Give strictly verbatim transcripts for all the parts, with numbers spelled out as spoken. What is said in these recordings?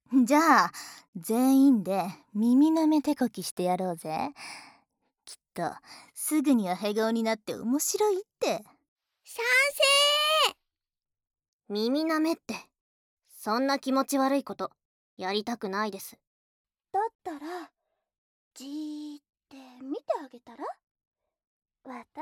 じゃあ全員で耳舐め手こきしてやろうぜ。きっとすぐにはへ顔になって面白いって。 賛成。 耳舐めってそんな気持ち悪いことやりたくないです。 だったらじーって見てあげたら。私は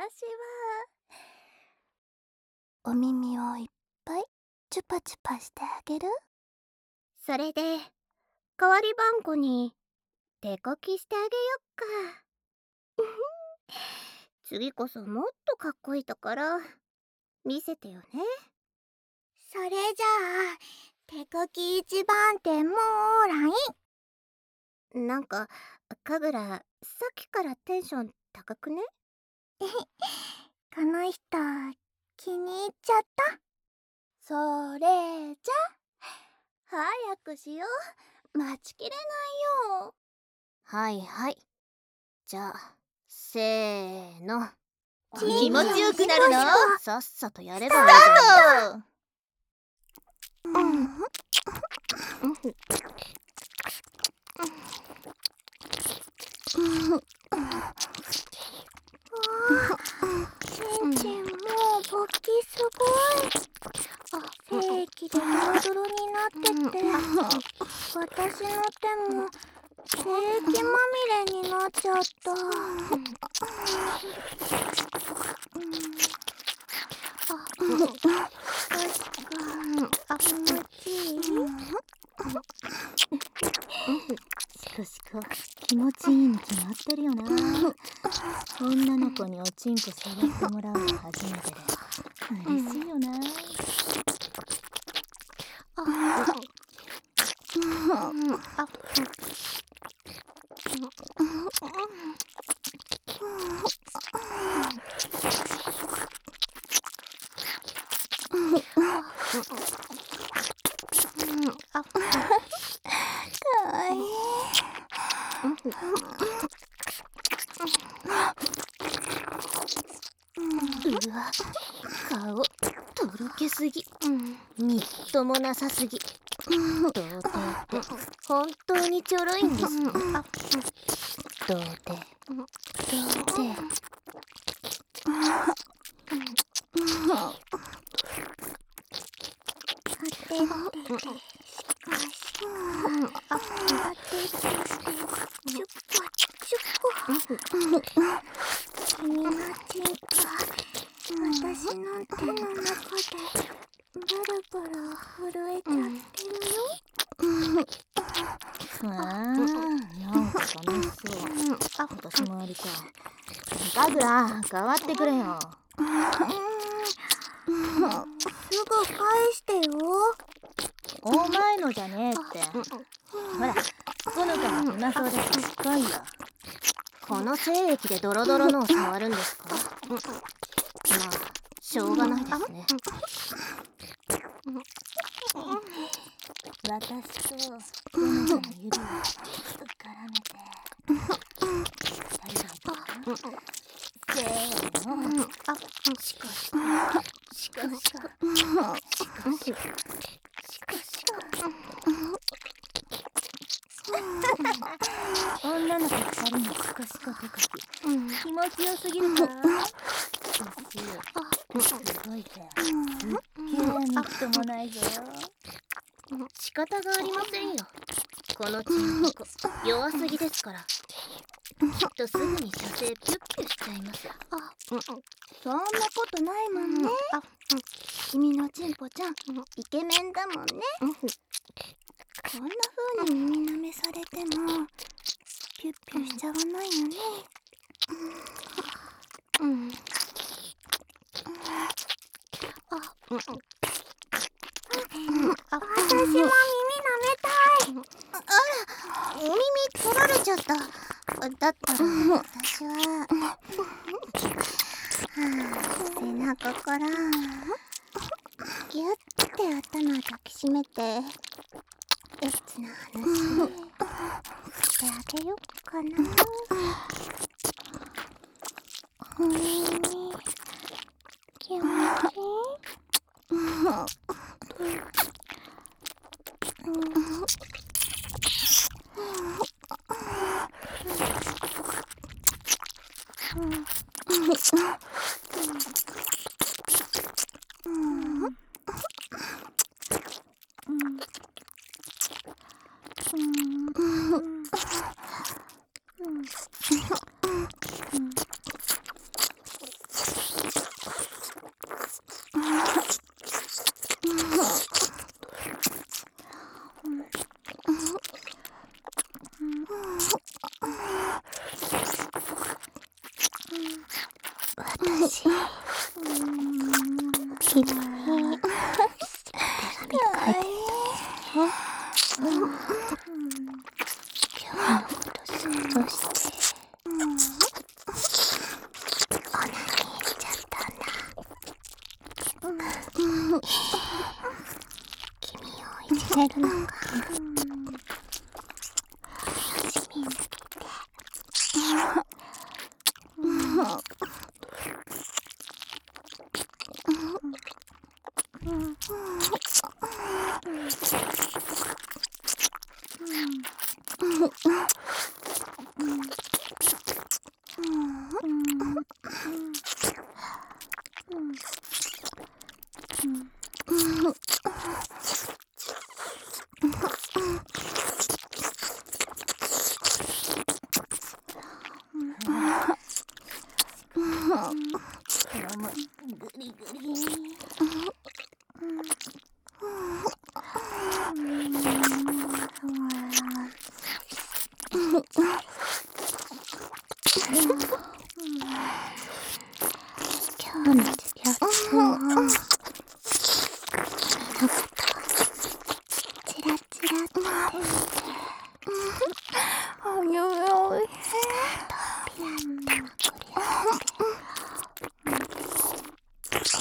お耳をいっぱいチュパチュパしてあげる。それで代わりばんこに手こきしてあげよっか。次こそもっとかっこいいところ見せてよね。それじゃあ手こき一番手もうライン。なんかかぐらさっきからテンション高くね？この人気に入っちゃった。それじゃ早くしよう。待ちきれないよ。 はいはい、じゃあせーの。 気持ちよくなるの？ さっさとやればいいじゃん。 うんちんちんもう勃起すごい。精液でドロドロになってて、私の手も精液まみれになっちゃった。あ、気持ちいい？ シコシコ気持ちいいに決まってるよな。女の子におちんこ触ってもらうの初めてで嬉しいよな。 かわいい。 うわ、顔とろけすぎ、みっともなさすぎ。童貞って本当にちょろいんですね。童貞童貞。 君のチンコ私の手の中でブルブル震えちゃってるよ。 あーなんか楽しそう。私もやりたい。かぐら代わってくれよ。 すぐ返してよ。 お前のじゃねえって。ほらほのかが暇そうだし来いよ。 この精液でドロドロのを触るんですか？まあしょうがないですね。 私とほのかの指を絡めてやりたいかな。せーの。 あ、しかししかししかししかし女の子ふたりのシコシコ手こき気持ちよすぎるか？すごいぜ。すっげえみっともないぞ。 仕方がありませんよ。このチンポコ弱すぎですから。きっとすぐに射精ピュッピュしちゃいます。 そんなことないもんね。君のチンポちゃんイケメンだもんね。こんな風に耳舐めされてもピュッピュしちゃわないよね。うん私も耳舐めたい。 あら、お耳取られちゃった。だったら私は、はあ、背中からギュッて頭を抱きしめてエッチな話してあげよっかな。お耳気持ちいい？ 私、君に手紙書いて今日のこと想像してオナニーしちゃったんだ。君をいじれるのが楽しみすぎて。 グリグリ。 今日の授業中も君のことチラチラって見ておいおいおいピラってまくり上げておばつ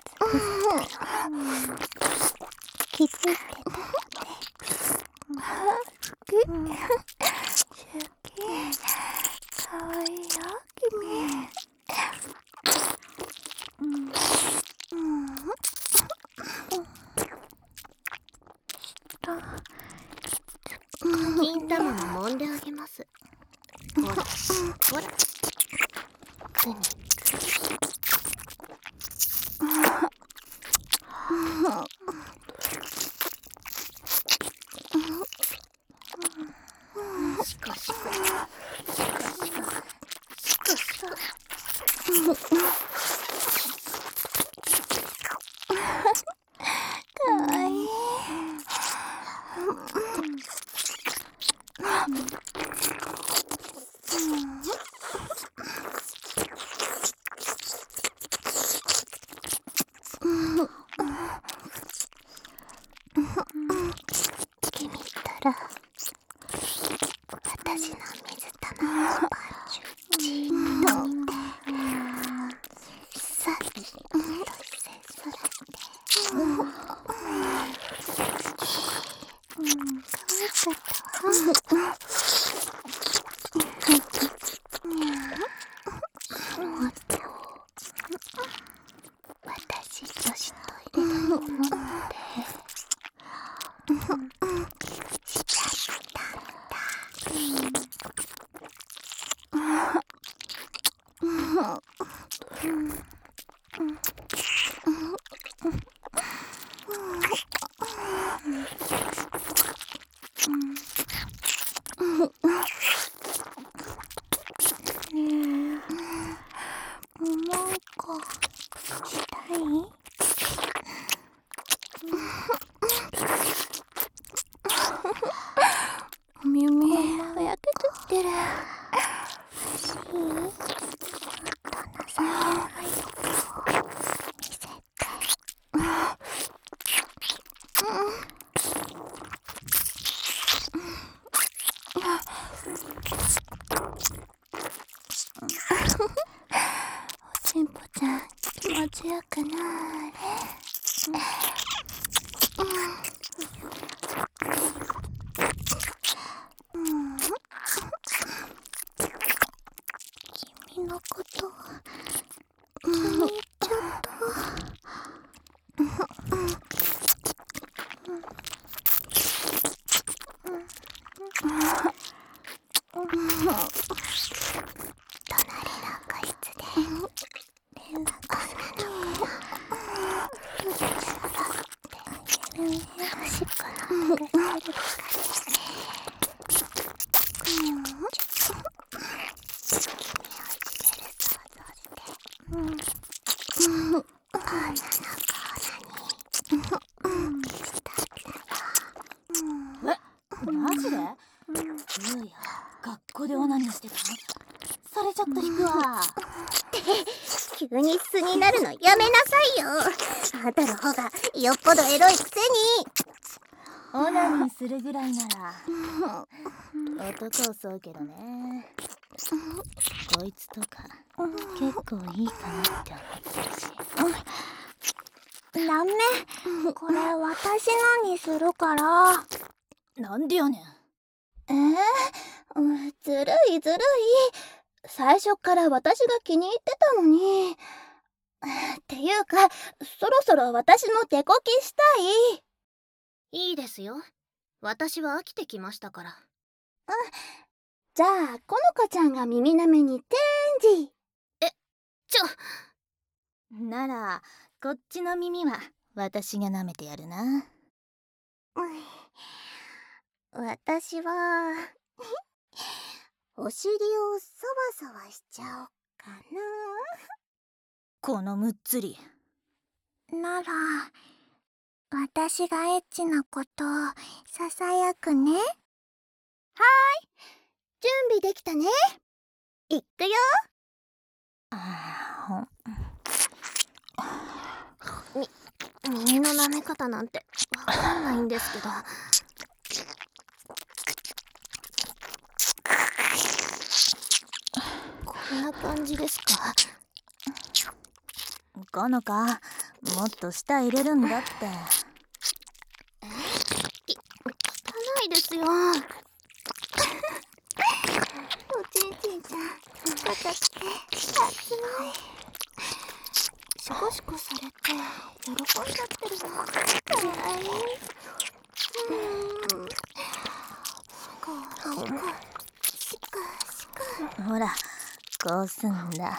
気づいてたのでシュキかわいいよ君。 金玉も揉んであげます。ほらほらくにシコシコシコシコシコ。 かわいい。君ったら私の水玉のパンチをじーっと見てさっとせそらしてかわいかったわ。もっと私女子トイレでも持ってしちゃったんだ。なんかしたい？お耳やけてきてる。欲しい？どんな作業がいいか見せて。おしんぽちゃん気持ちよくなーれ。君のこと気に入っちゃった。隣の個室で連絡するのかな。おしっこのんでるからマジで？うーや、学校でオナニーしてたの？それちょっと引くわ。 急に素になるのやめなさいよ。あんたの方がよっぽどエロいくせに。 オナニーするぐらいなら男を襲うけどね。こいつとか結構いいかなって思ってたし。 ダメ、これ私のにするから。 なんでやねん。 えー、うんずるいずるい。最初から私が気に入ってたのに。っていうか、そろそろ私の手こきしたい。いいですよ。私は飽きてきましたから。 うん。じゃあ、この子ちゃんが耳なめにチェンジ。 え、ちょ。 なら、こっちの耳は私が舐めてやるな。 私はお尻をそわそわしちゃおうかな。 このむっつり。 なら私がエッチなことささやくね。はーい、準備できたね。いくよ。 あみ耳の舐め方なんてわかんないんですけど。こんな感じですか？ このか、もっと舌入れるんだって。 え？き、汚いですよ。 おちんちんちゃん、硬くて熱い。シコシコされて喜んじゃってるの。はい。うーん。シコシコシコシコ。 ほら、こうすんだ。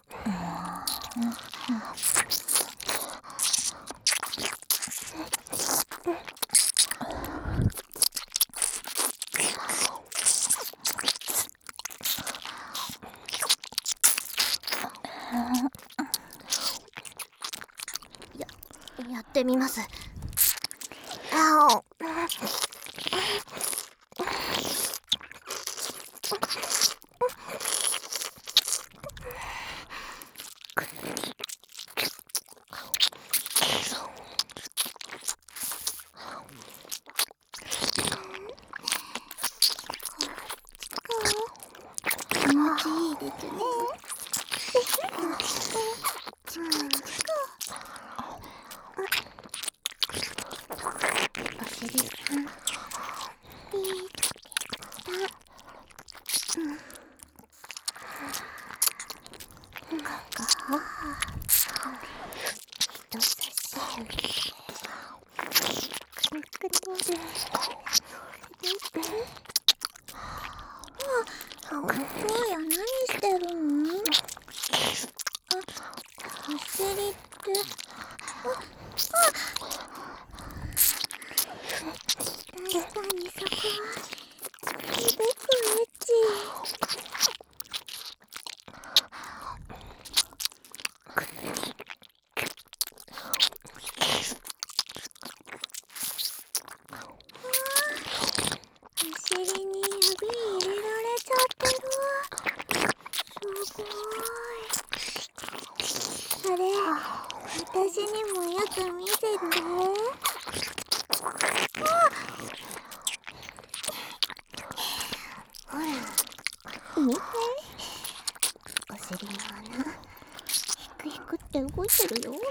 や、やってみます。あお。 気持ちいいですね。お尻さん、いいここ人差し指くるくるあ、そうや、何してるの？あ、お尻ってあ、あ確かにそこはすごくエッチ。お尻に指入れられちゃってる。すごい。それ、私にもよく見せて。ほら、見て。お尻の穴、ひくひくって動いてるよ。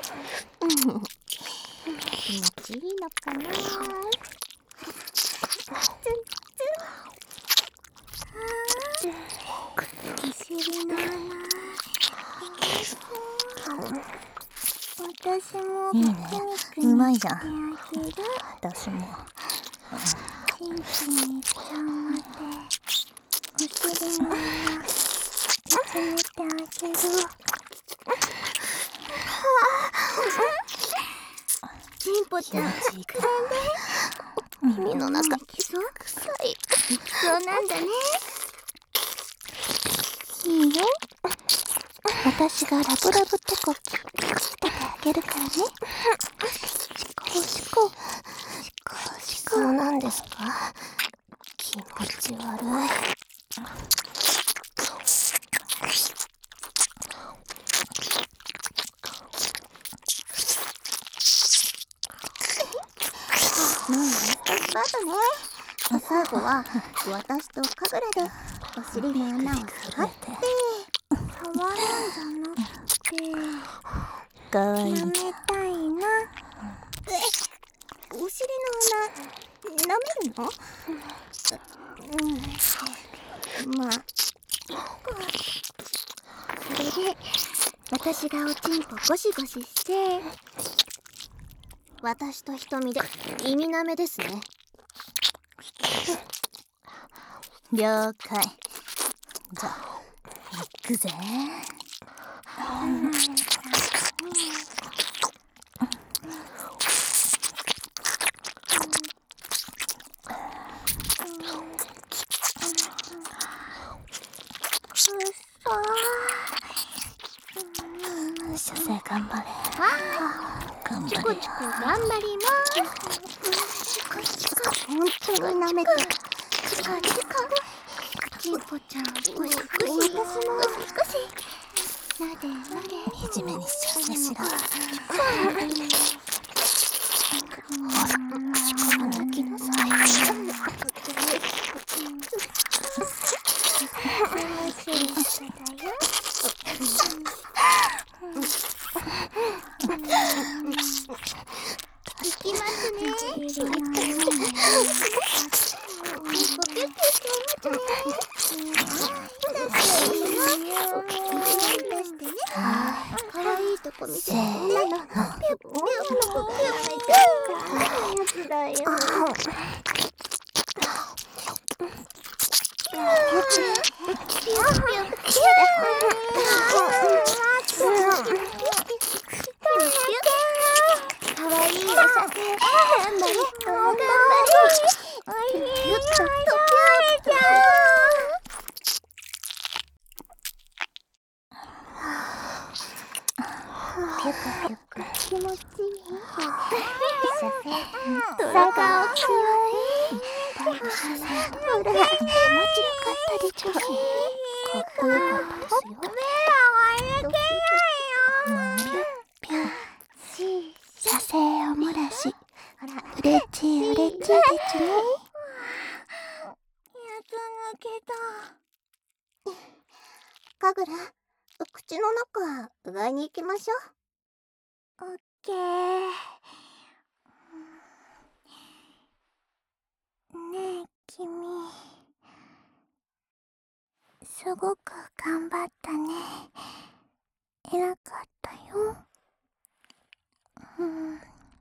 気持ちいいのかな。お尻の穴、私もいいね、うまいじゃん。私も。 チンチンにちゃんまでお尻の穴詰めてあげる。チンポちゃん、 気持ちいいか。 耳の中臭い。 そうなんだね。いいよ、私がラブラブ手こきしてあげるからね。シコシコシコシコ。 そうなんですか？ 気持ち悪い。 スパートね。最後は私とカグラでお尻の穴を触って触るんじゃなくてかわいい。 舐めたいな。え、お尻の穴舐めるの？うん、まあそれで私がおちんぽゴシゴシして私と瞳で耳なめですね。 了解。じゃあ行くぜ。射精頑張れ。頑張れ。 チコチコ頑張ります。本当に舐めてチコチコチンポちゃんゴシゴシ私もゴシゴシなでなでいじめに射精しろ。 ほら、力抜きなさい。 いきますね。かわいいとこ見せて。女のピュッピュッの子ピュッやつだよ。ピュッピュッピュッピュッ。かわいいお写真。頑張れ頑張れ。ピュッとピュッと。ピュカピュカ気持ちいい。トラが大きいわね。ほら、気持ちよかったでちょう。かっこよかったですよ。ピュッピュッ射精を漏らし、うれちいうれちいでちゅね。やつ抜けた。かぐら、口の中うがいに行きましょう。オッケー。ねえ君、すごく頑張ったね。偉かったよ。うん。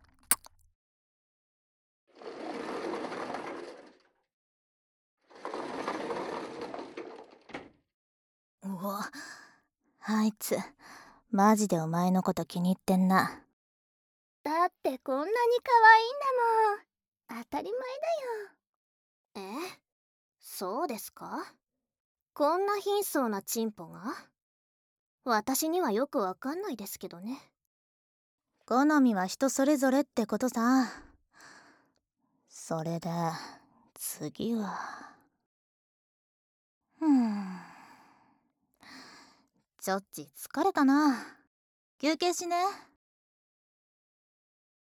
うわ、あいつマジでお前のこと気に入ってんな。 だってこんなに可愛いんだもん。当たり前だよ。 え、そうですか？こんな貧相なチンポが？私にはよくわかんないですけどね。 好みは人それぞれってことさ。それで次はうんちょっち疲れたな。休憩しね。